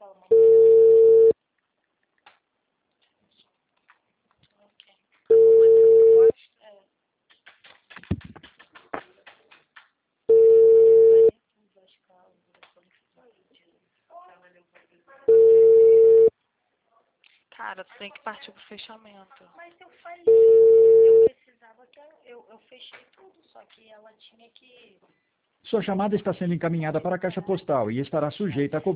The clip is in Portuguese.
ela mandou. Ok. Mas eu gosto. Cara, tu tem que partir pro fechamento. Mas eu falei, eu precisava que eu fechei tudo, só que ela tinha que... Sua chamada está sendo encaminhada para a caixa postal e estará sujeita a cobrança.